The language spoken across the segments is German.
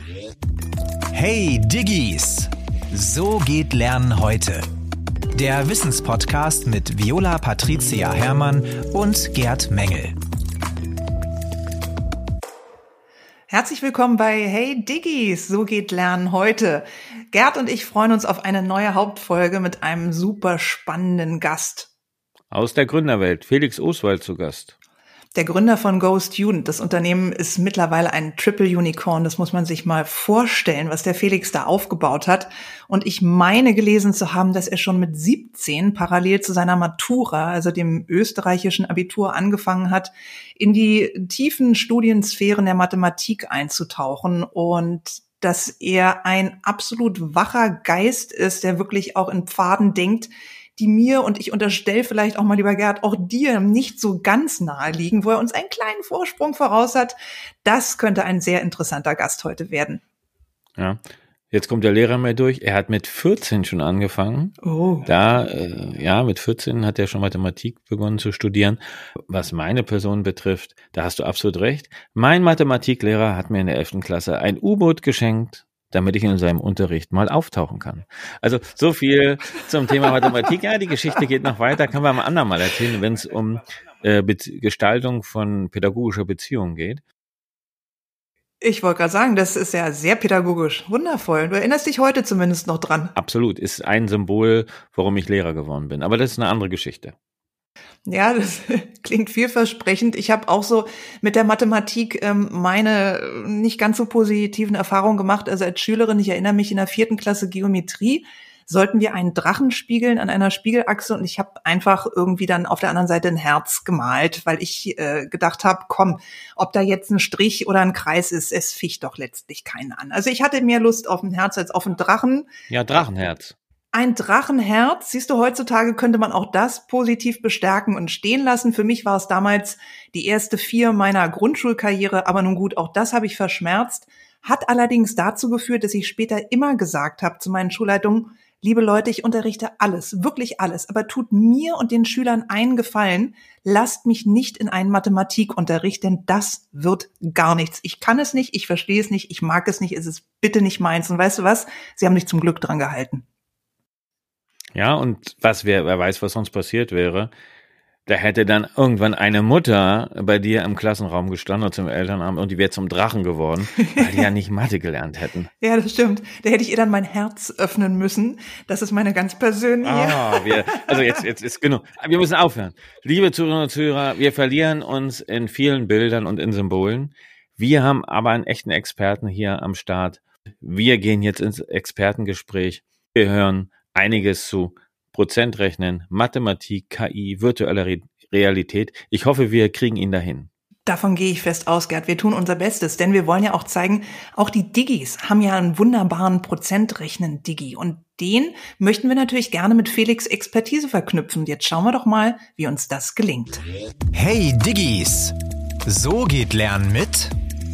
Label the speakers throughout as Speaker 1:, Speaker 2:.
Speaker 1: Hey Diggis! So geht Lernen heute. Der Wissenspodcast mit Viola Patricia Herrmann und Gerd Mengel.
Speaker 2: Herzlich willkommen bei Hey Diggis, so geht Lernen heute. Gerd und ich freuen uns auf eine neue Hauptfolge mit einem super spannenden Gast.
Speaker 3: Aus der Gründerwelt, Felix Oswald zu Gast.
Speaker 2: Der Gründer von GoStudent. Das Unternehmen ist mittlerweile ein Triple Unicorn. Das muss man sich mal vorstellen, was der Felix da aufgebaut hat. Und ich meine gelesen zu haben, dass er schon mit 17 parallel zu seiner Matura, also dem österreichischen Abitur, angefangen hat, in die tiefen Studiensphären der Mathematik einzutauchen und dass er ein absolut wacher Geist ist, der wirklich auch in Pfaden denkt, die mir, und ich unterstelle vielleicht auch mal, lieber Gerd, auch dir nicht so ganz nahe liegen, wo er uns einen kleinen Vorsprung voraus hat. Das könnte ein sehr interessanter Gast heute werden.
Speaker 3: Ja, jetzt kommt der Lehrer mehr durch. Er hat mit 14 schon angefangen.
Speaker 2: Oh.
Speaker 3: Mit 14 hat er schon Mathematik begonnen zu studieren. Was meine Person betrifft, da hast du absolut recht. Mein Mathematiklehrer hat mir in der 11. Klasse ein U-Boot geschenkt, damit ich in seinem Unterricht mal auftauchen kann. Also so viel zum Thema Mathematik. Ja, die Geschichte geht noch weiter, können wir am anderen Mal erzählen, wenn es um Gestaltung von pädagogischer Beziehungen geht.
Speaker 2: Ich wollte gerade sagen, das ist ja sehr pädagogisch. Wundervoll. Du erinnerst dich heute zumindest noch dran.
Speaker 3: Absolut, ist ein Symbol, warum ich Lehrer geworden bin. Aber das ist eine andere Geschichte.
Speaker 2: Ja, das klingt vielversprechend. Ich habe auch so mit der Mathematik meine nicht ganz so positiven Erfahrungen gemacht. Also als Schülerin, ich erinnere mich, in der 4. Klasse Geometrie sollten wir einen Drachen spiegeln an einer Spiegelachse und ich habe einfach irgendwie dann auf der anderen Seite ein Herz gemalt, weil ich gedacht habe, komm, ob da jetzt ein Strich oder ein Kreis ist, es ficht doch letztlich keinen an. Also ich hatte mehr Lust auf ein Herz als auf einen Drachen.
Speaker 3: Ja, Drachenherz.
Speaker 2: Ein Drachenherz, siehst du, heutzutage könnte man auch das positiv bestärken und stehen lassen. Für mich war es damals die erste 4 meiner Grundschulkarriere, aber nun gut, auch das habe ich verschmerzt. Hat allerdings dazu geführt, dass ich später immer gesagt habe zu meinen Schulleitungen, liebe Leute, ich unterrichte alles, wirklich alles, aber tut mir und den Schülern einen Gefallen, lasst mich nicht in einen Mathematikunterricht, denn das wird gar nichts. Ich kann es nicht, ich verstehe es nicht, ich mag es nicht, es ist bitte nicht meins. Und weißt du was? Sie haben dich zum Glück dran gehalten.
Speaker 3: Ja, und wer weiß, was sonst passiert wäre. Da hätte dann irgendwann eine Mutter bei dir im Klassenraum gestanden zum Elternabend und die wäre zum Drachen geworden, weil die ja nicht Mathe gelernt hätten.
Speaker 2: Ja, das stimmt. Da hätte ich ihr dann mein Herz öffnen müssen. Das ist meine ganz persönliche.
Speaker 3: Jetzt ist genug. Wir müssen aufhören. Liebe Zuhörerinnen und Zuhörer, wir verlieren uns in vielen Bildern und in Symbolen. Wir haben aber einen echten Experten hier am Start. Wir gehen jetzt ins Expertengespräch. Wir hören einiges zu Prozentrechnen, Mathematik, KI, virtuelle Realität. Ich hoffe, wir kriegen ihn dahin.
Speaker 2: Davon gehe ich fest aus, Gerd. Wir tun unser Bestes, denn wir wollen ja auch zeigen, auch die Diggis haben ja einen wunderbaren Prozentrechnen-Diggi. Und den möchten wir natürlich gerne mit Felix' Expertise verknüpfen. Jetzt schauen wir doch mal, wie uns das gelingt.
Speaker 1: Hey Diggis! So geht Lernen mit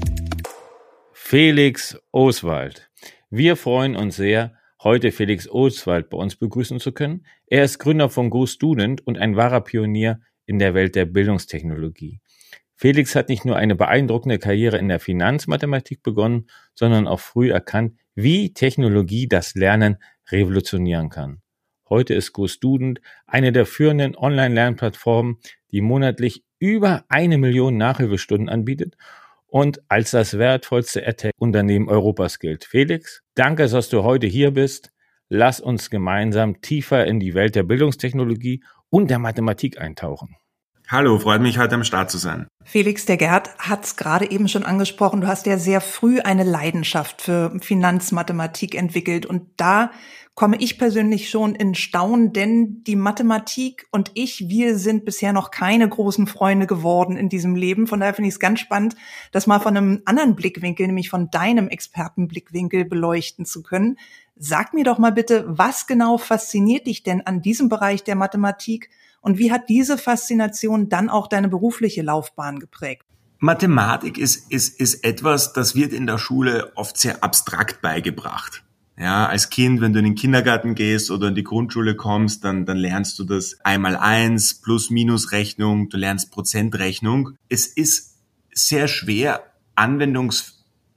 Speaker 3: Felix Oswald. Wir freuen uns sehr, heute Felix Oswald bei uns begrüßen zu können. Er ist Gründer von GoStudent und ein wahrer Pionier in der Welt der Bildungstechnologie. Felix hat nicht nur eine beeindruckende Karriere in der Finanzmathematik begonnen, sondern auch früh erkannt, wie Technologie das Lernen revolutionieren kann. Heute ist GoStudent eine der führenden Online-Lernplattformen, die monatlich über 1 Million Nachhilfestunden anbietet und als das wertvollste EdTech-Unternehmen Europas gilt. Felix, danke, dass du heute hier bist. Lass uns gemeinsam tiefer in die Welt der Bildungstechnologie und der Mathematik eintauchen.
Speaker 4: Hallo, freut mich, heute am Start zu sein.
Speaker 2: Felix, der Gerd hat es gerade eben schon angesprochen. Du hast ja sehr früh eine Leidenschaft für Finanzmathematik entwickelt. Und da komme ich persönlich schon in Staunen, denn die Mathematik und wir sind bisher noch keine großen Freunde geworden in diesem Leben. Von daher finde ich es ganz spannend, das mal von einem anderen Blickwinkel, nämlich von deinem Expertenblickwinkel beleuchten zu können. Sag mir doch mal bitte, was genau fasziniert dich denn an diesem Bereich der Mathematik und wie hat diese Faszination dann auch deine berufliche Laufbahn geprägt?
Speaker 4: Mathematik ist etwas, das wird in der Schule oft sehr abstrakt beigebracht. Ja, als Kind, wenn du in den Kindergarten gehst oder in die Grundschule kommst, dann lernst du das Einmal-Eins, Plus-Minus-Rechnung, du lernst Prozentrechnung. Es ist sehr schwer,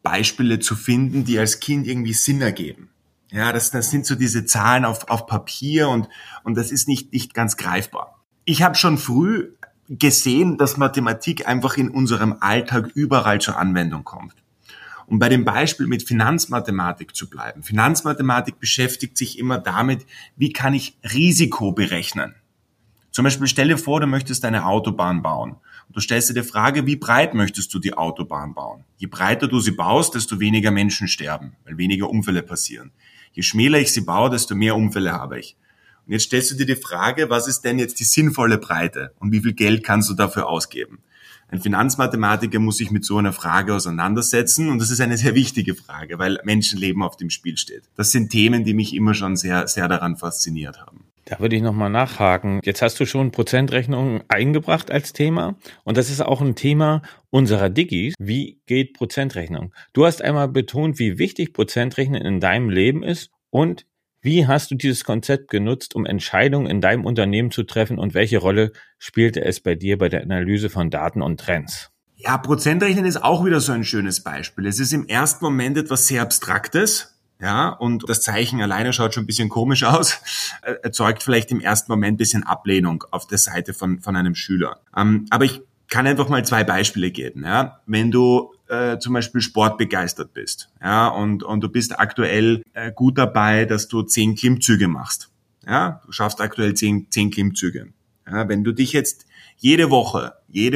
Speaker 4: Beispiele zu finden, die als Kind irgendwie Sinn ergeben. Ja, das sind so diese Zahlen auf Papier und das ist nicht ganz greifbar. Ich habe schon früh gesehen, dass Mathematik einfach in unserem Alltag überall zur Anwendung kommt. Um bei dem Beispiel mit Finanzmathematik zu bleiben. Finanzmathematik beschäftigt sich immer damit, wie kann ich Risiko berechnen. Zum Beispiel stell dir vor, du möchtest eine Autobahn bauen. Und du stellst dir die Frage, wie breit möchtest du die Autobahn bauen? Je breiter du sie baust, desto weniger Menschen sterben, weil weniger Unfälle passieren. Je schmäler ich sie baue, desto mehr Unfälle habe ich. Und jetzt stellst du dir die Frage, was ist denn jetzt die sinnvolle Breite? Und wie viel Geld kannst du dafür ausgeben? Ein Finanzmathematiker muss sich mit so einer Frage auseinandersetzen und das ist eine sehr wichtige Frage, weil Menschenleben auf dem Spiel steht. Das sind Themen, die mich immer schon sehr, sehr daran fasziniert haben.
Speaker 3: Da würde ich nochmal nachhaken. Jetzt hast du schon Prozentrechnung eingebracht als Thema und das ist auch ein Thema unserer Digis. Wie geht Prozentrechnung? Du hast einmal betont, wie wichtig Prozentrechnen in deinem Leben ist und wie hast du dieses Konzept genutzt, um Entscheidungen in deinem Unternehmen zu treffen und welche Rolle spielte es bei dir bei der Analyse von Daten und Trends?
Speaker 4: Ja, Prozentrechnen ist auch wieder so ein schönes Beispiel. Es ist im ersten Moment etwas sehr Abstraktes, ja, und das Zeichen alleine schaut schon ein bisschen komisch aus, erzeugt vielleicht im ersten Moment ein bisschen Ablehnung auf der Seite von einem Schüler. Aber ich kann einfach mal 2 Beispiele geben, ja. Wenn du zum Beispiel sportbegeistert bist, ja, und du bist aktuell gut dabei, dass du 10 Klimmzüge machst, ja, du schaffst aktuell 10 Klimmzüge. Ja, wenn du dich jetzt jede Woche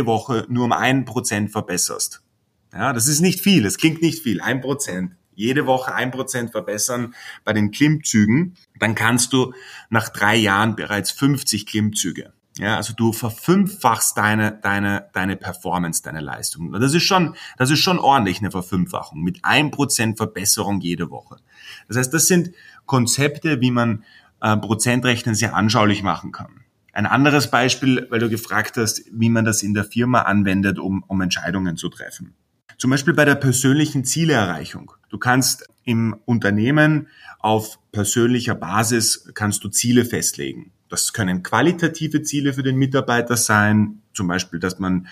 Speaker 4: nur um 1% verbesserst, ja, das ist nicht viel, das klingt nicht viel, 1%, jede Woche 1% verbessern bei den Klimmzügen, dann kannst du nach 3 Jahren bereits 50 Klimmzüge. Ja, also du verfünffachst deine Performance, deine Leistung. Das ist schon ordentlich, eine Verfünffachung mit 1% Verbesserung jede Woche. Das heißt, das sind Konzepte, wie man Prozentrechnen sehr anschaulich machen kann. Ein anderes Beispiel, weil du gefragt hast, wie man das in der Firma anwendet, um Entscheidungen zu treffen. Zum Beispiel bei der persönlichen Zielerreichung. Du kannst im Unternehmen auf persönlicher Basis kannst du Ziele festlegen. Das können qualitative Ziele für den Mitarbeiter sein, zum Beispiel, dass man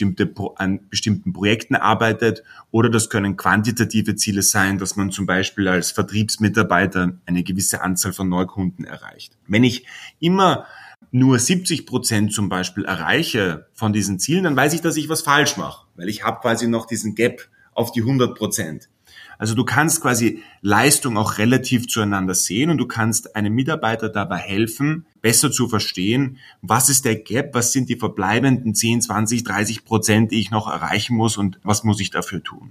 Speaker 4: an bestimmten Projekten arbeitet, oder das können quantitative Ziele sein, dass man zum Beispiel als Vertriebsmitarbeiter eine gewisse Anzahl von Neukunden erreicht. Wenn ich immer nur 70% zum Beispiel erreiche von diesen Zielen, dann weiß ich, dass ich was falsch mache, weil ich habe quasi noch diesen Gap auf die 100%. Also du kannst quasi Leistung auch relativ zueinander sehen und du kannst einem Mitarbeiter dabei helfen, besser zu verstehen, was ist der Gap, was sind die verbleibenden 10, 20, 30%, die ich noch erreichen muss und was muss ich dafür tun.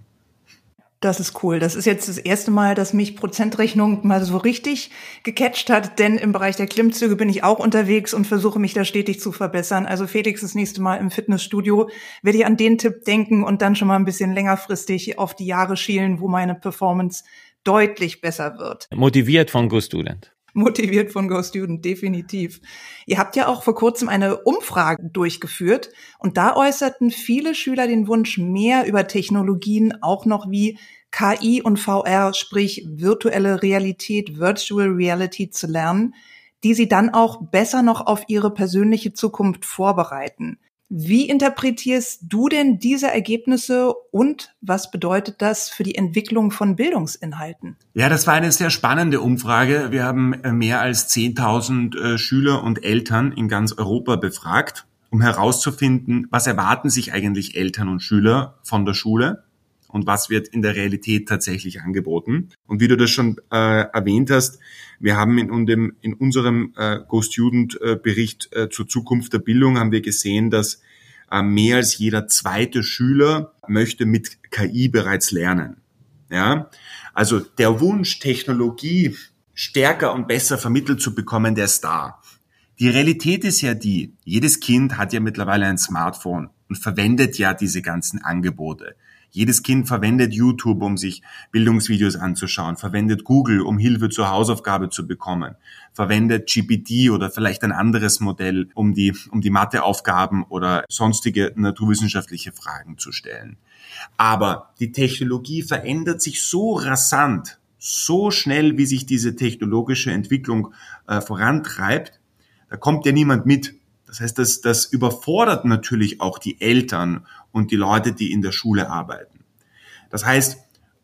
Speaker 2: Das ist cool. Das ist jetzt das erste Mal, dass mich Prozentrechnung mal so richtig gecatcht hat, denn im Bereich der Klimmzüge bin ich auch unterwegs und versuche mich da stetig zu verbessern. Also Felix, das nächste Mal im Fitnessstudio werde ich an den Tipp denken und dann schon mal ein bisschen längerfristig auf die Jahre schielen, wo meine Performance deutlich besser wird.
Speaker 3: Motiviert von GoStudent.
Speaker 2: Motiviert von GoStudent, definitiv. Ihr habt ja auch vor kurzem eine Umfrage durchgeführt und da äußerten viele Schüler den Wunsch, mehr über Technologien auch noch wie KI und VR, sprich virtuelle Realität, Virtual Reality zu lernen, die sie dann auch besser noch auf ihre persönliche Zukunft vorbereiten. Wie interpretierst du denn diese Ergebnisse und was bedeutet das für die Entwicklung von Bildungsinhalten?
Speaker 4: Ja, das war eine sehr spannende Umfrage. Wir haben mehr als 10.000 Schüler und Eltern in ganz Europa befragt, um herauszufinden, was erwarten sich eigentlich Eltern und Schüler von der Schule und was wird in der Realität tatsächlich angeboten. Und wie du das schon erwähnt hast, wir haben in unserem GoStudent-Bericht zur Zukunft der Bildung haben wir gesehen, dass mehr als jeder zweite Schüler möchte mit KI bereits lernen. Ja, also der Wunsch, Technologie stärker und besser vermittelt zu bekommen, der ist da. Die Realität ist ja die, jedes Kind hat ja mittlerweile ein Smartphone und verwendet ja diese ganzen Angebote. Jedes Kind verwendet YouTube, um sich Bildungsvideos anzuschauen, verwendet Google, um Hilfe zur Hausaufgabe zu bekommen, verwendet GPT oder vielleicht ein anderes Modell, um die Matheaufgaben oder sonstige naturwissenschaftliche Fragen zu stellen. Aber die Technologie verändert sich so rasant, so schnell, wie sich diese technologische Entwicklung vorantreibt, da kommt ja niemand mit. Das heißt, das überfordert natürlich auch die Eltern und die Leute, die in der Schule arbeiten. Das heißt,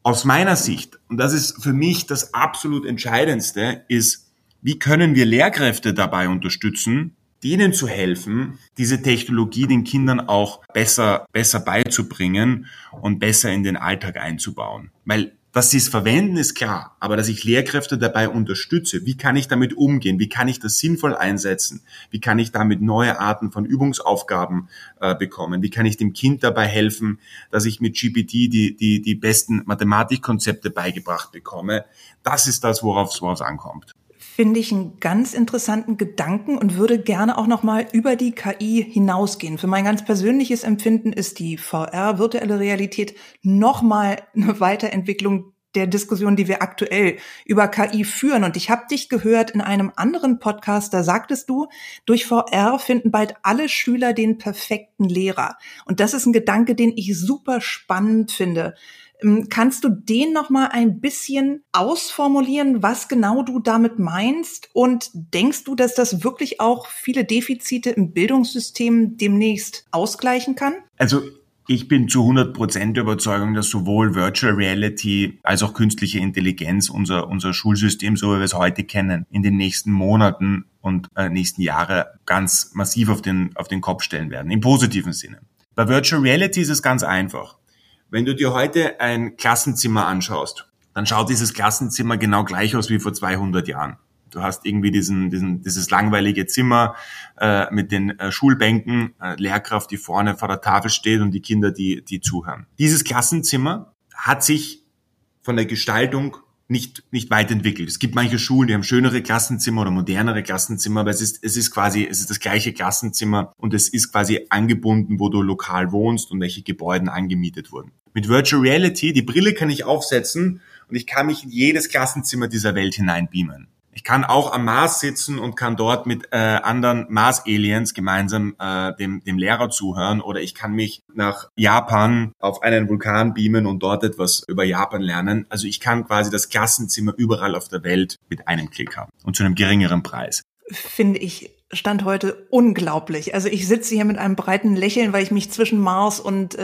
Speaker 4: Aus meiner Sicht, und das ist für mich das absolut Entscheidendste, ist, wie können wir Lehrkräfte dabei unterstützen, denen zu helfen, diese Technologie den Kindern auch besser beizubringen und besser in den Alltag einzubauen. Weil, dass sie es verwenden, ist klar, aber dass ich Lehrkräfte dabei unterstütze, wie kann ich damit umgehen, wie kann ich das sinnvoll einsetzen, wie kann ich damit neue Arten von Übungsaufgaben bekommen, wie kann ich dem Kind dabei helfen, dass ich mit GPT die besten Mathematikkonzepte beigebracht bekomme, das ist das, worauf es ankommt.
Speaker 2: Finde ich einen ganz interessanten Gedanken und würde gerne auch noch mal über die KI hinausgehen. Für mein ganz persönliches Empfinden ist die VR, virtuelle Realität, noch mal eine Weiterentwicklung der Diskussion, die wir aktuell über KI führen. Und ich habe dich gehört in einem anderen Podcast, da sagtest du, durch VR finden bald alle Schüler den perfekten Lehrer. Und das ist ein Gedanke, den ich super spannend finde. Kannst du den noch mal ein bisschen ausformulieren, was genau du damit meinst? Und denkst du, dass das wirklich auch viele Defizite im Bildungssystem demnächst ausgleichen kann?
Speaker 4: Also ich bin zu 100% der Überzeugung, dass sowohl Virtual Reality als auch künstliche Intelligenz unser Schulsystem, so wie wir es heute kennen, in den nächsten Monaten und nächsten Jahre ganz massiv auf den Kopf stellen werden, im positiven Sinne. Bei Virtual Reality ist es ganz einfach. Wenn du dir heute ein Klassenzimmer anschaust, dann schaut dieses Klassenzimmer genau gleich aus wie vor 200 Jahren. Du hast irgendwie dieses langweilige Zimmer mit den Schulbänken, Lehrkraft, die vorne vor der Tafel steht und die Kinder, die zuhören. Dieses Klassenzimmer hat sich von der Gestaltung nicht weit entwickelt. Es gibt manche Schulen, die haben schönere Klassenzimmer oder modernere Klassenzimmer, aber es ist das gleiche Klassenzimmer und es ist quasi angebunden, wo du lokal wohnst und welche Gebäude angemietet wurden. Mit Virtual Reality, die Brille kann ich aufsetzen und ich kann mich in jedes Klassenzimmer dieser Welt hineinbeamen. Ich kann auch am Mars sitzen und kann dort mit anderen Mars-Aliens gemeinsam dem Lehrer zuhören, oder ich kann mich nach Japan auf einen Vulkan beamen und dort etwas über Japan lernen. Also ich kann quasi das Klassenzimmer überall auf der Welt mit einem Klick haben und zu einem geringeren Preis.
Speaker 2: Finde ich Stand heute unglaublich. Also ich sitze hier mit einem breiten Lächeln, weil ich mich zwischen Mars und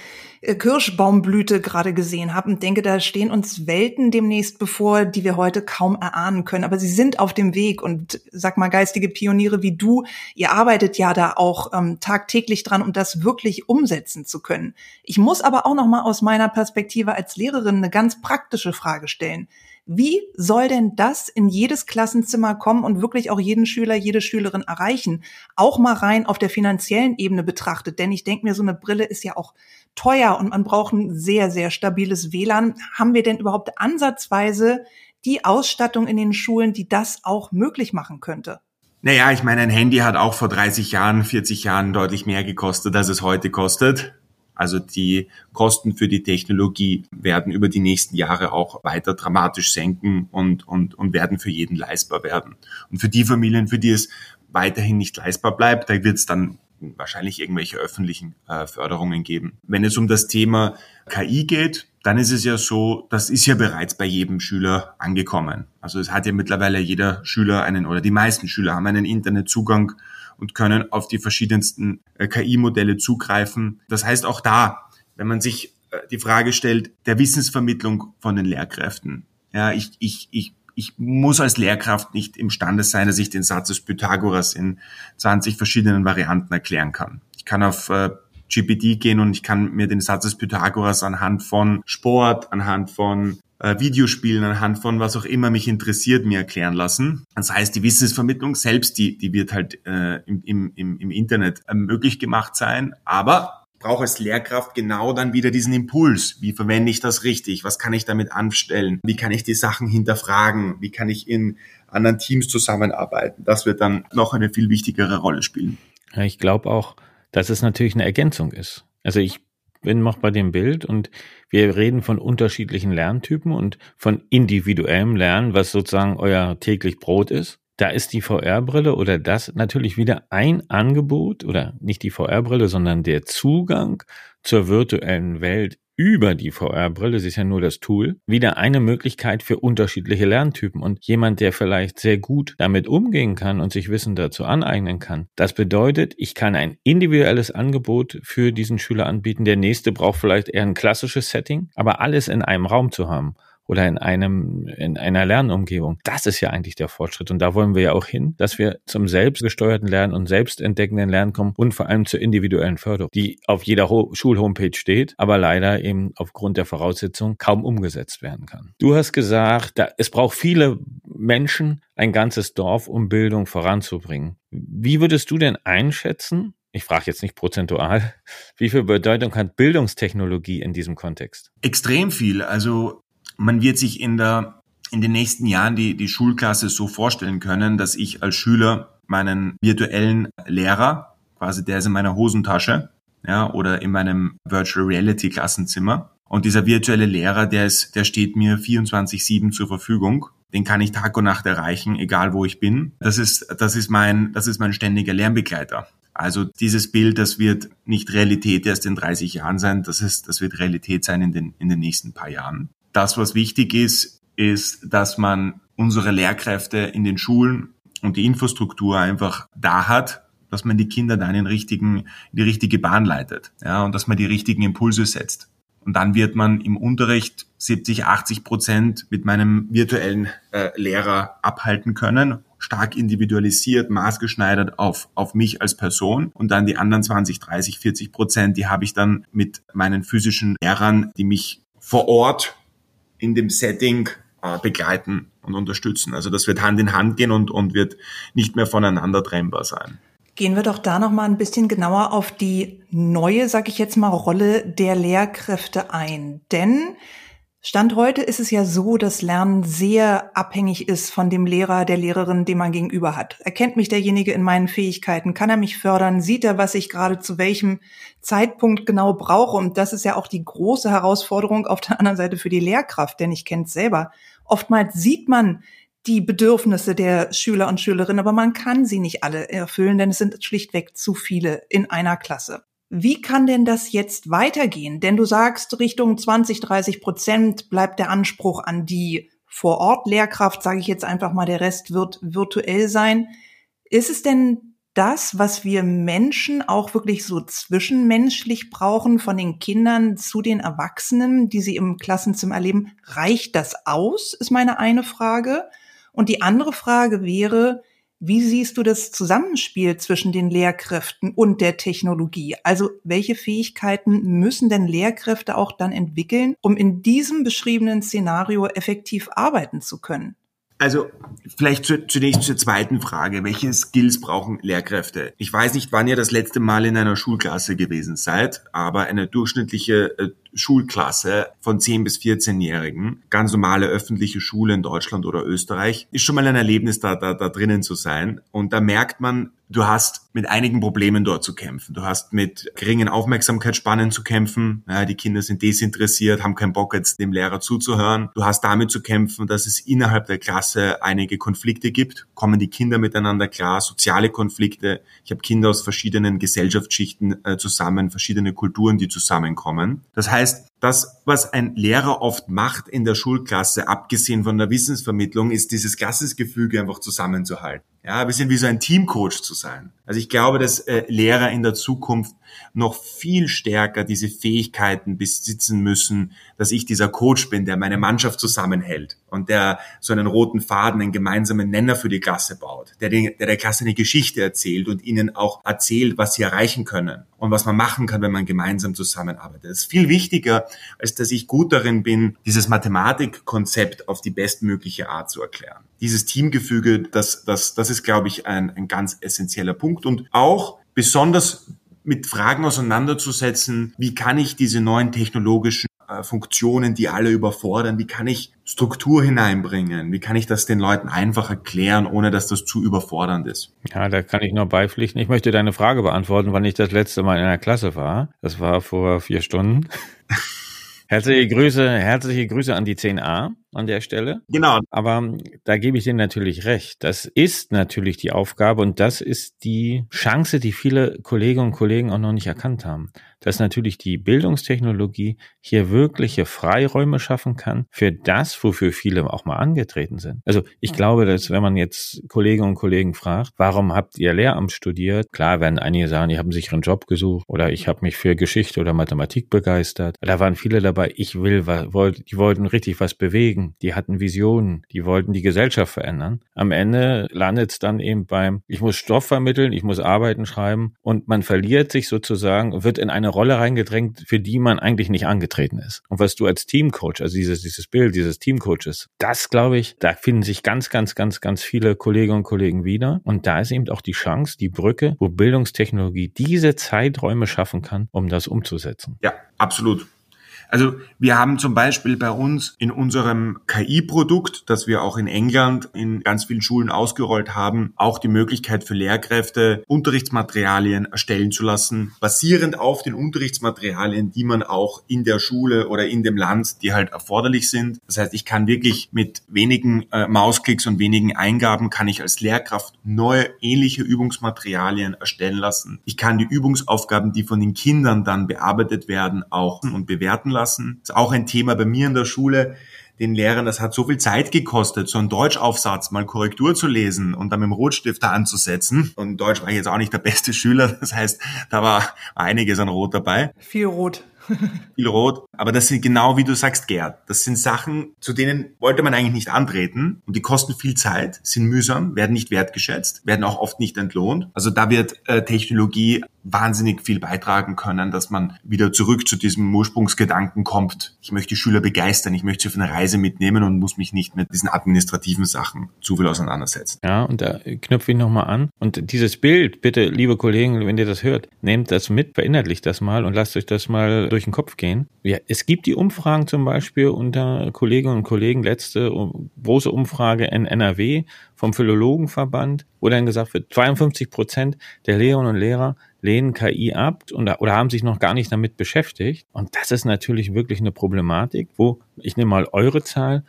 Speaker 2: Kirschbaumblüte gerade gesehen habe und denke, da stehen uns Welten demnächst bevor, die wir heute kaum erahnen können. Aber sie sind auf dem Weg und sag mal, geistige Pioniere wie du, ihr arbeitet ja da auch tagtäglich dran, um das wirklich umsetzen zu können. Ich muss aber auch noch mal aus meiner Perspektive als Lehrerin eine ganz praktische Frage stellen. Wie soll denn das in jedes Klassenzimmer kommen und wirklich auch jeden Schüler, jede Schülerin erreichen? Auch mal rein auf der finanziellen Ebene betrachtet. Denn ich denke mir, so eine Brille ist ja auch teuer und man braucht ein sehr, sehr stabiles WLAN. Haben wir denn überhaupt ansatzweise die Ausstattung in den Schulen, die das auch möglich machen könnte?
Speaker 4: Naja, ich meine, ein Handy hat auch vor 30 Jahren, 40 Jahren deutlich mehr gekostet, als es heute kostet. Also die Kosten für die Technologie werden über die nächsten Jahre auch weiter dramatisch senken und werden für jeden leistbar werden. Und für die Familien, für die es weiterhin nicht leistbar bleibt, da wird es dann wahrscheinlich irgendwelche öffentlichen Förderungen geben. Wenn es um das Thema KI geht, dann ist es ja so, das ist ja bereits bei jedem Schüler angekommen. Also es hat ja mittlerweile jeder Schüler oder die meisten Schüler haben einen Internetzugang und können auf die verschiedensten KI-Modelle zugreifen. Das heißt auch da, wenn man sich die Frage stellt, der Wissensvermittlung von den Lehrkräften. Ja, ich muss als Lehrkraft nicht imstande sein, dass ich den Satz des Pythagoras in 20 verschiedenen Varianten erklären kann. Ich kann auf GPT gehen und ich kann mir den Satz des Pythagoras anhand von Sport, anhand von Videospielen, anhand von was auch immer mich interessiert, mir erklären lassen. Das heißt, die Wissensvermittlung selbst, die wird halt im Internet möglich gemacht sein, aber ich brauche als Lehrkraft genau dann wieder diesen Impuls. Wie verwende ich das richtig? Was kann ich damit anstellen? Wie kann ich die Sachen hinterfragen? Wie kann ich in anderen Teams zusammenarbeiten? Das wird dann noch eine viel wichtigere Rolle spielen.
Speaker 3: Ja, ich glaube auch, dass es natürlich eine Ergänzung ist. Also ich bin noch bei dem Bild und wir reden von unterschiedlichen Lerntypen und von individuellem Lernen, was sozusagen euer täglich Brot ist. Da ist die VR-Brille oder das natürlich wieder ein Angebot oder nicht die VR-Brille, sondern der Zugang zur virtuellen Welt über die VR-Brille, sie ist ja nur das Tool, wieder eine Möglichkeit für unterschiedliche Lerntypen. Und jemand, der vielleicht sehr gut damit umgehen kann und sich Wissen dazu aneignen kann, das bedeutet, ich kann ein individuelles Angebot für diesen Schüler anbieten. Der nächste braucht vielleicht eher ein klassisches Setting, aber alles in einem Raum zu haben oder in einer Lernumgebung. Das ist ja eigentlich der Fortschritt. Und da wollen wir ja auch hin, dass wir zum selbstgesteuerten Lernen und selbstentdeckenden Lernen kommen und vor allem zur individuellen Förderung, die auf jeder Schulhomepage steht, aber leider eben aufgrund der Voraussetzungen kaum umgesetzt werden kann. Du hast gesagt, es braucht viele Menschen, ein ganzes Dorf, um Bildung voranzubringen. Wie würdest du denn einschätzen, ich frage jetzt nicht prozentual, wie viel Bedeutung hat Bildungstechnologie in diesem Kontext?
Speaker 4: Extrem viel. Also man wird sich in den nächsten Jahren die Schulklasse so vorstellen können, dass ich als Schüler meinen virtuellen Lehrer, quasi der ist in meiner Hosentasche, ja, oder in meinem Virtual Reality Klassenzimmer. Und dieser virtuelle Lehrer, der steht mir 24/7 zur Verfügung. Den kann ich Tag und Nacht erreichen, egal wo ich bin. Das ist mein ständiger Lernbegleiter. Also dieses Bild, das wird nicht Realität erst in 30 Jahren sein, das wird Realität sein in den nächsten paar Jahren. Das, was wichtig ist, dass man unsere Lehrkräfte in den Schulen und die Infrastruktur einfach da hat, dass man die Kinder dann in die richtige Bahn leitet, ja, und dass man die richtigen Impulse setzt. Und dann wird man im Unterricht 70-80% mit meinem virtuellen Lehrer abhalten können, stark individualisiert, maßgeschneidert auf mich als Person. Und dann die anderen 20-30-40%, die habe ich dann mit meinen physischen Lehrern, die mich vor Ort in dem Setting begleiten und unterstützen. Also das wird Hand in Hand gehen und wird nicht mehr voneinander trennbar sein.
Speaker 2: Gehen wir doch da noch mal ein bisschen genauer auf die neue, sag ich jetzt mal, Rolle der Lehrkräfte ein. Denn Stand heute ist es ja so, dass Lernen sehr abhängig ist von dem Lehrer, der Lehrerin, den man gegenüber hat. Erkennt mich derjenige in meinen Fähigkeiten? Kann er mich fördern? Sieht er, was ich gerade zu welchem Zeitpunkt genau brauche? Und das ist ja auch die große Herausforderung auf der anderen Seite für die Lehrkraft, denn ich kenne es selber. Oftmals sieht man die Bedürfnisse der Schüler und Schülerinnen, aber man kann sie nicht alle erfüllen, denn es sind schlichtweg zu viele in einer Klasse. Wie kann denn das jetzt weitergehen? Denn du sagst, Richtung 20-30% bleibt der Anspruch an die Vor-Ort-Lehrkraft, sage ich jetzt einfach mal, der Rest wird virtuell sein. Ist es denn das, was wir Menschen auch wirklich so zwischenmenschlich brauchen, von den Kindern zu den Erwachsenen, die sie im Klassenzimmer erleben? Reicht das aus, ist meine eine Frage. Und die andere Frage wäre, wie siehst du das Zusammenspiel zwischen den Lehrkräften und der Technologie? Also welche Fähigkeiten müssen denn Lehrkräfte auch dann entwickeln, um in diesem beschriebenen Szenario effektiv arbeiten zu können?
Speaker 4: Also vielleicht zunächst zur zweiten Frage. Welche Skills brauchen Lehrkräfte? Ich weiß nicht, wann ihr das letzte Mal in einer Schulklasse gewesen seid, aber eine durchschnittliche Schulklasse von 10- bis 14-Jährigen, ganz normale öffentliche Schule in Deutschland oder Österreich, ist schon mal ein Erlebnis, da drinnen zu sein. Und da merkt man, du hast mit einigen Problemen dort zu kämpfen. Du hast mit geringen Aufmerksamkeitsspannen zu kämpfen. Ja, die Kinder sind desinteressiert, haben keinen Bock, jetzt dem Lehrer zuzuhören. Du hast damit zu kämpfen, dass es innerhalb der Klasse einige Konflikte gibt. Kommen die Kinder miteinander klar? Soziale Konflikte. Ich habe Kinder aus verschiedenen Gesellschaftsschichten zusammen, verschiedene Kulturen, die zusammenkommen. Das heißt, das, was ein Lehrer oft macht in der Schulklasse, abgesehen von der Wissensvermittlung, ist dieses Klassensgefüge einfach zusammenzuhalten. Ja, ein bisschen wie so ein Teamcoach zu sein. Also ich glaube, dass Lehrer in der Zukunft noch viel stärker diese Fähigkeiten besitzen müssen, dass ich dieser Coach bin, der meine Mannschaft zusammenhält und der so einen roten Faden, einen gemeinsamen Nenner für die Klasse baut, der Klasse eine Geschichte erzählt und ihnen auch erzählt, was sie erreichen können und was man machen kann, wenn man gemeinsam zusammenarbeitet. Das ist viel wichtiger, als dass ich gut darin bin, dieses Mathematikkonzept auf die bestmögliche Art zu erklären. Dieses Teamgefüge, das ist, glaube ich, ein ganz essentieller Punkt und auch besonders mit Fragen auseinanderzusetzen, wie kann ich diese neuen technologischen Funktionen, die alle überfordern, wie kann ich Struktur hineinbringen, wie kann ich das den Leuten einfach erklären, ohne dass das zu überfordernd ist.
Speaker 3: Ja, da kann ich nur beipflichten. Ich möchte deine Frage beantworten, wann ich das letzte Mal in einer Klasse war. Das war vor 4 Stunden. Herzliche Grüße an die 10a. an der Stelle.
Speaker 4: Genau.
Speaker 3: Aber da gebe ich Ihnen natürlich recht. Das ist natürlich die Aufgabe und das ist die Chance, die viele Kolleginnen und Kollegen auch noch nicht erkannt haben. Dass natürlich die Bildungstechnologie hier wirkliche Freiräume schaffen kann für das, wofür viele auch mal angetreten sind. Also ich glaube, dass wenn man jetzt Kolleginnen und Kollegen fragt, warum habt ihr Lehramt studiert? Klar werden einige sagen, ich habe einen sicheren Job gesucht oder ich habe mich für Geschichte oder Mathematik begeistert. Da waren viele dabei, die wollten richtig was bewegen, die hatten Visionen, die wollten die Gesellschaft verändern. Am Ende landet es dann eben ich muss Stoff vermitteln, ich muss Arbeiten schreiben und man verliert sich sozusagen, wird in eine Rolle reingedrängt, für die man eigentlich nicht angetreten ist. Und was du als Teamcoach, also dieses Bild, dieses Teamcoaches, das glaube ich, da finden sich ganz viele Kolleginnen und Kollegen wieder. Und da ist eben auch die Chance, die Brücke, wo Bildungstechnologie diese Zeiträume schaffen kann, um das umzusetzen.
Speaker 4: Ja, absolut. Also wir haben zum Beispiel bei uns in unserem KI-Produkt, das wir auch in England in ganz vielen Schulen ausgerollt haben, auch die Möglichkeit für Lehrkräfte, Unterrichtsmaterialien erstellen zu lassen, basierend auf den Unterrichtsmaterialien, die man auch in der Schule oder in dem Land, die halt erforderlich sind. Das heißt, ich kann wirklich mit wenigen Mausklicks und wenigen Eingaben kann ich als Lehrkraft neue, ähnliche Übungsmaterialien erstellen lassen. Ich kann die Übungsaufgaben, die von den Kindern dann bearbeitet werden, auch und bewerten lassen. Das ist auch ein Thema bei mir in der Schule. Den Lehrern, das hat so viel Zeit gekostet, so einen Deutschaufsatz mal Korrektur zu lesen und dann mit dem Rotstift da anzusetzen. Und in Deutsch war ich jetzt auch nicht der beste Schüler. Das heißt, da war einiges an Rot dabei.
Speaker 2: Viel Rot.
Speaker 4: Viel Rot. Aber das sind genau wie du sagst, Gerd. Das sind Sachen, zu denen wollte man eigentlich nicht antreten. Und die kosten viel Zeit, sind mühsam, werden nicht wertgeschätzt, werden auch oft nicht entlohnt. Also da wird Technologie wahnsinnig viel beitragen können, dass man wieder zurück zu diesem Ursprungsgedanken kommt. Ich möchte die Schüler begeistern, ich möchte sie auf eine Reise mitnehmen und muss mich nicht mit diesen administrativen Sachen zu viel auseinandersetzen.
Speaker 3: Ja, und da knüpfe ich nochmal an. Und dieses Bild, bitte, liebe Kollegen, wenn ihr das hört, nehmt das mit, verinnerlicht das mal und lasst euch das mal durch den Kopf gehen. Ja, es gibt die Umfragen zum Beispiel unter Kolleginnen und Kollegen, letzte große Umfrage in NRW vom Philologenverband, wo dann gesagt wird, 52% der Lehrerinnen und Lehrer lehnen KI ab oder haben sich noch gar nicht damit beschäftigt. Und das ist natürlich wirklich eine Problematik, wo, ich nehme mal eure Zahl,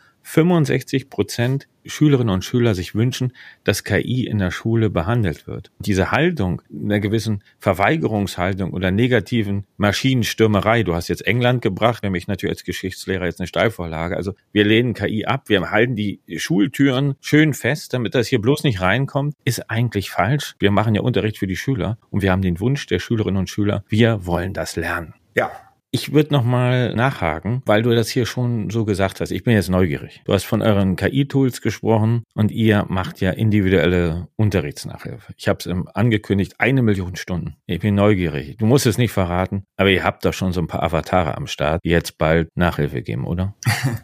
Speaker 3: 65% Schülerinnen und Schüler sich wünschen, dass KI in der Schule behandelt wird. Diese Haltung, einer gewissen Verweigerungshaltung oder negativen Maschinenstürmerei, du hast jetzt England gebracht, nämlich natürlich als Geschichtslehrer jetzt eine Steilvorlage, also wir lehnen KI ab, wir halten die Schultüren schön fest, damit das hier bloß nicht reinkommt, ist eigentlich falsch. Wir machen ja Unterricht für die Schüler und wir haben den Wunsch der Schülerinnen und Schüler, wir wollen das lernen.
Speaker 4: Ja.
Speaker 3: Ich würde nochmal nachhaken, weil du das hier schon so gesagt hast. Ich bin jetzt neugierig. Du hast von euren KI-Tools gesprochen und ihr macht ja individuelle Unterrichtsnachhilfe. Ich habe es angekündigt, 1 Million Stunden. Ich bin neugierig. Du musst es nicht verraten, aber ihr habt doch schon so ein paar Avatare am Start, die jetzt bald Nachhilfe geben, oder?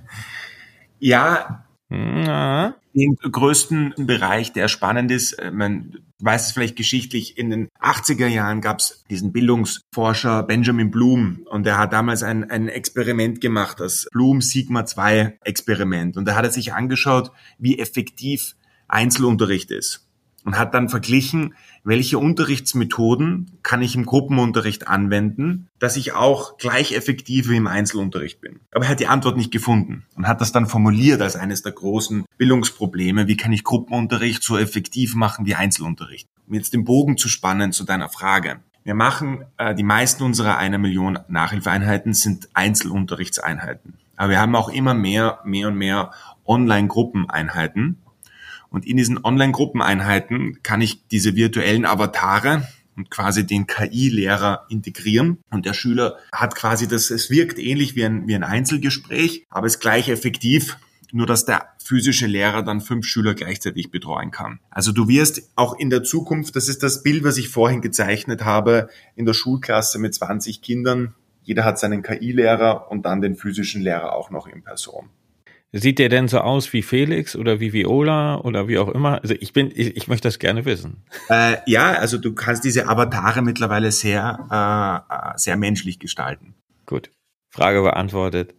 Speaker 4: Ja.
Speaker 3: Na?
Speaker 4: Den größten Bereich, der spannend ist, man weiß es vielleicht geschichtlich, in den 80er Jahren gab es diesen Bildungsforscher Benjamin Bloom und der hat damals ein Experiment gemacht, das Bloom-Sigma-2-Experiment. Und da hat er sich angeschaut, wie effektiv Einzelunterricht ist und hat dann verglichen, welche Unterrichtsmethoden kann ich im Gruppenunterricht anwenden, dass ich auch gleich effektiv wie im Einzelunterricht bin. Aber er hat die Antwort nicht gefunden und hat das dann formuliert als eines der großen Bildungsprobleme. Wie kann ich Gruppenunterricht so effektiv machen wie Einzelunterricht? Um jetzt den Bogen zu spannen zu deiner Frage. Wir machen, die meisten unserer 1 Million Nachhilfeeinheiten sind Einzelunterrichtseinheiten. Aber wir haben auch immer mehr und mehr Online-Gruppeneinheiten. Und in diesen Online-Gruppeneinheiten kann ich diese virtuellen Avatare und quasi den KI-Lehrer integrieren. Und der Schüler hat quasi es wirkt ähnlich wie ein Einzelgespräch, aber ist gleich effektiv, nur dass der physische Lehrer dann 5 Schüler gleichzeitig betreuen kann. Also du wirst auch in der Zukunft, das ist das Bild, was ich vorhin gezeichnet habe, in der Schulklasse mit 20 Kindern, jeder hat seinen KI-Lehrer und dann den physischen Lehrer auch noch in Person.
Speaker 3: Sieht der denn so aus wie Felix oder wie Viola oder wie auch immer? Also ich möchte das gerne wissen.
Speaker 4: Ja, also du kannst diese Avatare mittlerweile sehr menschlich gestalten.
Speaker 3: Gut, Frage beantwortet.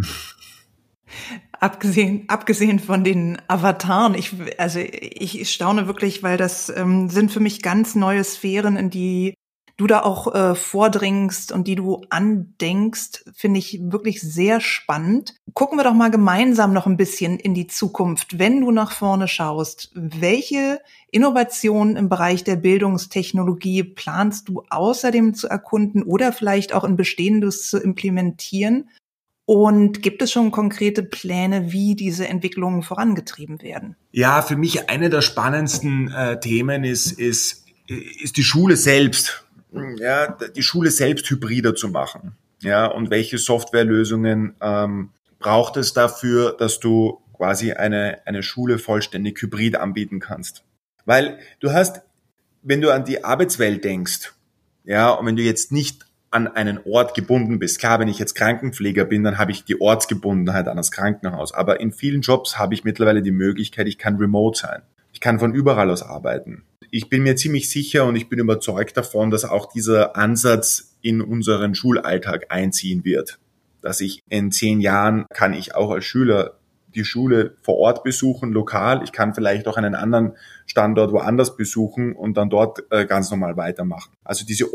Speaker 2: Abgesehen von den Avataren, ich staune wirklich, weil das sind für mich ganz neue Sphären, in die du da auch vordringst und die du andenkst, finde ich wirklich sehr spannend. Gucken wir doch mal gemeinsam noch ein bisschen in die Zukunft. Wenn du nach vorne schaust, welche Innovationen im Bereich der Bildungstechnologie planst du außerdem zu erkunden oder vielleicht auch in Bestehendes zu implementieren? Und gibt es schon konkrete Pläne, wie diese Entwicklungen vorangetrieben werden?
Speaker 4: Ja, für mich eine der spannendsten Themen ist die Schule selbst. Ja, die Schule selbst hybrider zu machen. Ja, und welche Softwarelösungen braucht es dafür, dass du quasi eine Schule vollständig hybrid anbieten kannst? Weil du hast, wenn du an die Arbeitswelt denkst, ja, und wenn du jetzt nicht an einen Ort gebunden bist. Klar, wenn ich jetzt Krankenpfleger bin, dann habe ich die Ortsgebundenheit an das Krankenhaus. Aber in vielen Jobs habe ich mittlerweile die Möglichkeit, ich kann remote sein. Ich kann von überall aus arbeiten. Ich bin mir ziemlich sicher und ich bin überzeugt davon, dass auch dieser Ansatz in unseren Schulalltag einziehen wird. Dass ich in 10 Jahren kann ich auch als Schüler die Schule vor Ort besuchen, lokal. Ich kann vielleicht auch einen anderen Standort woanders besuchen und dann dort ganz normal weitermachen. Also diese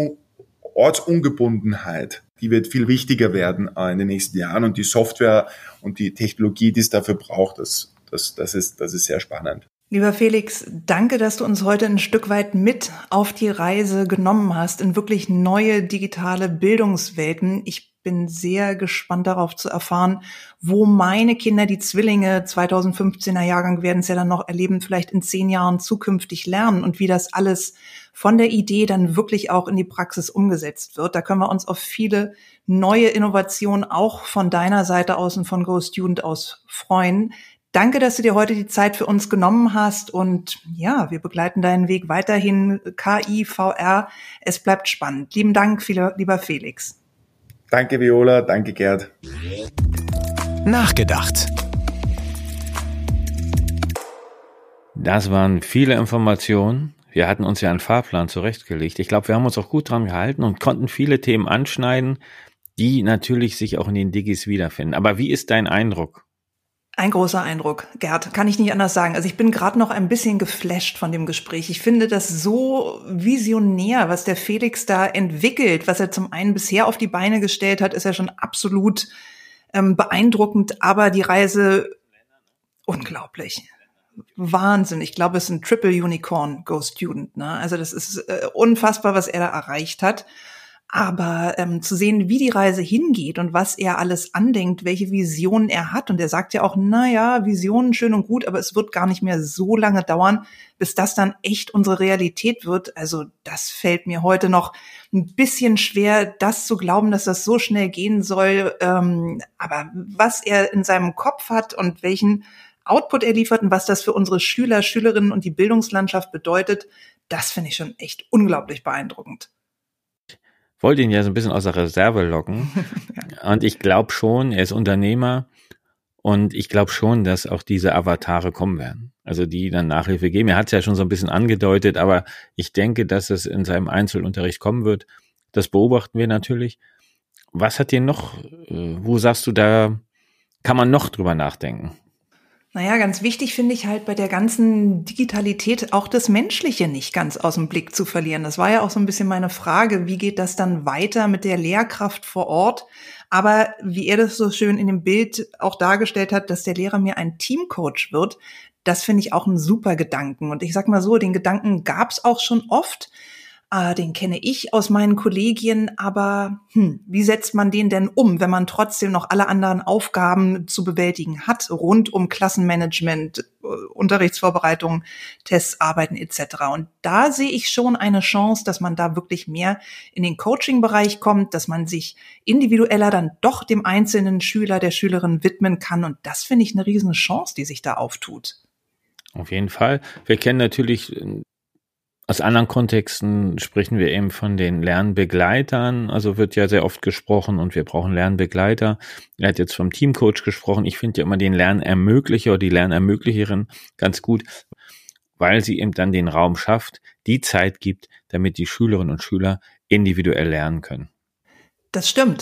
Speaker 4: Ortsungebundenheit, die wird viel wichtiger werden in den nächsten Jahren und die Software und die Technologie, die es dafür braucht, das ist sehr spannend.
Speaker 2: Lieber Felix, danke, dass du uns heute ein Stück weit mit auf die Reise genommen hast in wirklich neue digitale Bildungswelten. Ich bin sehr gespannt darauf zu erfahren, wo meine Kinder, die Zwillinge 2015er Jahrgang werden es ja dann noch erleben, vielleicht in 10 Jahren zukünftig lernen und wie das alles von der Idee dann wirklich auch in die Praxis umgesetzt wird. Da können wir uns auf viele neue Innovationen auch von deiner Seite aus und von GoStudent aus freuen. Danke, dass du dir heute die Zeit für uns genommen hast und ja, wir begleiten deinen Weg weiterhin, KI, VR. Es bleibt spannend. Lieben Dank, lieber Felix.
Speaker 4: Danke, Viola. Danke, Gerd.
Speaker 1: Nachgedacht.
Speaker 3: Das waren viele Informationen. Wir hatten uns ja einen Fahrplan zurechtgelegt. Ich glaube, wir haben uns auch gut dran gehalten und konnten viele Themen anschneiden, die natürlich sich auch in den Digis wiederfinden. Aber wie ist dein Eindruck?
Speaker 2: Ein großer Eindruck, Gerd, kann ich nicht anders sagen. Also ich bin gerade noch ein bisschen geflasht von dem Gespräch. Ich finde das so visionär, was der Felix da entwickelt, was er zum einen bisher auf die Beine gestellt hat, ist ja schon absolut beeindruckend, aber die Reise unglaublich. Wahnsinn. Ich glaube, es ist ein Triple Unicorn GoStudent, ne? Also das ist unfassbar, was er da erreicht hat. Aber zu sehen, wie die Reise hingeht und was er alles andenkt, welche Visionen er hat. Und er sagt ja auch, naja, Visionen schön und gut, aber es wird gar nicht mehr so lange dauern, bis das dann echt unsere Realität wird. Also das fällt mir heute noch ein bisschen schwer, das zu glauben, dass das so schnell gehen soll. Aber was er in seinem Kopf hat und welchen Output er liefert und was das für unsere Schüler, Schülerinnen und die Bildungslandschaft bedeutet, das finde ich schon echt unglaublich beeindruckend.
Speaker 3: Wollte ihn ja so ein bisschen aus der Reserve locken. Ja. Und ich glaube schon, er ist Unternehmer und ich glaube schon, dass auch diese Avatare kommen werden. Also die dann Nachhilfe geben. Er hat es ja schon so ein bisschen angedeutet, aber ich denke, dass es in seinem Einzelunterricht kommen wird. Das beobachten wir natürlich. Was hat dir noch, wo sagst du, da kann man noch drüber nachdenken?
Speaker 2: Naja, ganz wichtig finde ich halt bei der ganzen Digitalität auch das Menschliche nicht ganz aus dem Blick zu verlieren. Das war ja auch so ein bisschen meine Frage, wie geht das dann weiter mit der Lehrkraft vor Ort? Aber wie er das so schön in dem Bild auch dargestellt hat, dass der Lehrer mir ein Teamcoach wird, das finde ich auch einen super Gedanken. Und ich sag mal so, den Gedanken gab es auch schon oft. Den kenne ich aus meinen Kollegien, aber wie setzt man den denn um, wenn man trotzdem noch alle anderen Aufgaben zu bewältigen hat, rund um Klassenmanagement, Unterrichtsvorbereitung, Tests, Arbeiten etc. Und da sehe ich schon eine Chance, dass man da wirklich mehr in den Coaching-Bereich kommt, dass man sich individueller dann doch dem einzelnen Schüler, der Schülerin widmen kann. Und das finde ich eine riesen Chance, die sich da auftut.
Speaker 3: Auf jeden Fall. Wir kennen natürlich aus anderen Kontexten sprechen wir eben von den Lernbegleitern, also wird ja sehr oft gesprochen und wir brauchen Lernbegleiter. Er hat jetzt vom Teamcoach gesprochen. Ich finde ja immer den Lernermöglicher oder die Lernermöglicherin ganz gut, weil sie eben dann den Raum schafft, die Zeit gibt, damit die Schülerinnen und Schüler individuell lernen können.
Speaker 2: Das stimmt.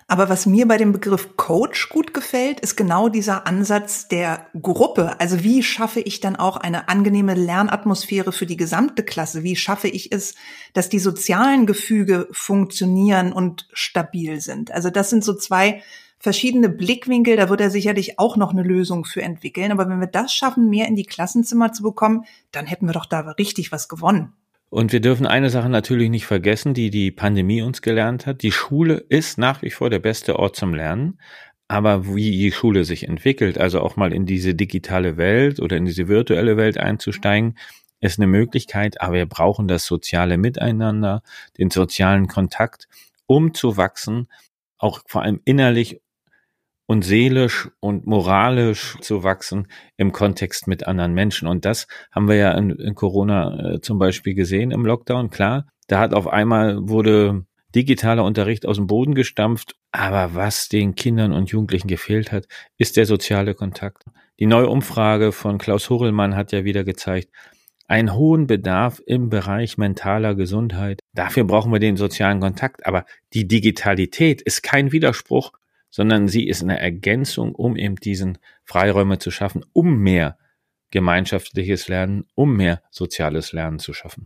Speaker 2: Aber was mir bei dem Begriff Coach gut gefällt, ist genau dieser Ansatz der Gruppe. Also wie schaffe ich dann auch eine angenehme Lernatmosphäre für die gesamte Klasse? Wie schaffe ich es, dass die sozialen Gefüge funktionieren und stabil sind? Also das sind so zwei verschiedene Blickwinkel. Da wird er sicherlich auch noch eine Lösung für entwickeln. Aber wenn wir das schaffen, mehr in die Klassenzimmer zu bekommen, dann hätten wir doch da richtig was gewonnen.
Speaker 3: Und wir dürfen eine Sache natürlich nicht vergessen, die die Pandemie uns gelernt hat. Die Schule ist nach wie vor der beste Ort zum Lernen. Aber wie die Schule sich entwickelt, also auch mal in diese digitale Welt oder in diese virtuelle Welt einzusteigen, ist eine Möglichkeit. Aber wir brauchen das soziale Miteinander, den sozialen Kontakt, um zu wachsen, auch vor allem innerlich und seelisch und moralisch zu wachsen im Kontext mit anderen Menschen. Und das haben wir ja in Corona zum Beispiel gesehen im Lockdown. Klar, da hat auf einmal wurde digitaler Unterricht aus dem Boden gestampft. Aber was den Kindern und Jugendlichen gefehlt hat, ist der soziale Kontakt. Die neue Umfrage von Klaus Horrellmann hat ja wieder gezeigt, einen hohen Bedarf im Bereich mentaler Gesundheit. Dafür brauchen wir den sozialen Kontakt. Aber die Digitalität ist kein Widerspruch, sondern sie ist eine Ergänzung, um eben diesen Freiräume zu schaffen, um mehr gemeinschaftliches Lernen, um mehr soziales Lernen zu schaffen.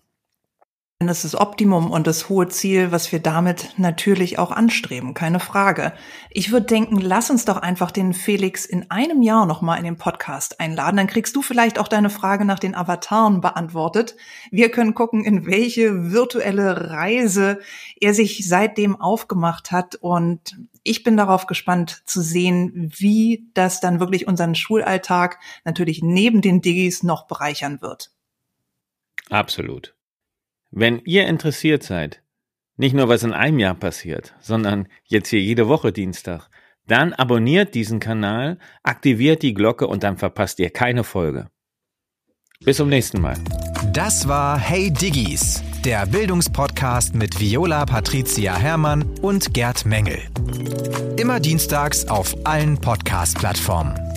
Speaker 2: Das ist das Optimum und das hohe Ziel, was wir damit natürlich auch anstreben, keine Frage. Ich würde denken, lass uns doch einfach den Felix in einem Jahr nochmal in den Podcast einladen. Dann kriegst du vielleicht auch deine Frage nach den Avataren beantwortet. Wir können gucken, in welche virtuelle Reise er sich seitdem aufgemacht hat. Und ich bin darauf gespannt zu sehen, wie das dann wirklich unseren Schulalltag natürlich neben den Digis noch bereichern wird.
Speaker 3: Absolut. Wenn ihr interessiert seid, nicht nur was in einem Jahr passiert, sondern jetzt hier jede Woche Dienstag, dann abonniert diesen Kanal, aktiviert die Glocke und dann verpasst ihr keine Folge. Bis zum nächsten Mal.
Speaker 1: Das war Hey Diggis, der Bildungspodcast mit Viola Patricia Herrmann und Gerd Mengel. Immer dienstags auf allen Podcast-Plattformen.